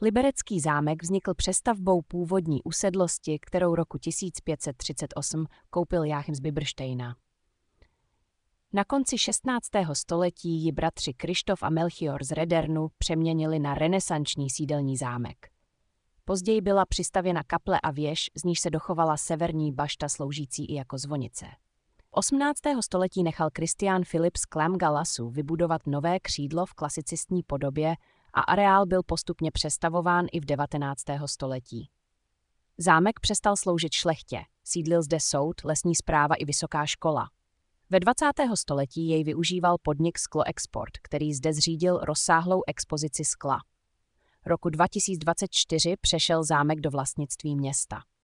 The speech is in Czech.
Liberecký zámek vznikl přestavbou původní usedlosti, kterou roku 1538 koupil Jáchym z Biberštejna. Na konci 16. století ji bratři Kryštof a Melchior z Redernu přeměnili na renesanční sídelní zámek. Později byla přistavěna kaple a věž, z níž se dochovala severní bašta sloužící i jako zvonice. 18. století nechal Kristián Filip z Klamgalasu vybudovat nové křídlo v klasicistní podobě a areál byl postupně přestavován i v 19. století. Zámek přestal sloužit šlechtě, sídlil zde soud, lesní správa i vysoká škola. Ve 20. století jej využíval podnik Sklo-Export, který zde zřídil rozsáhlou expozici skla. Roku 2024 přešel zámek do vlastnictví města.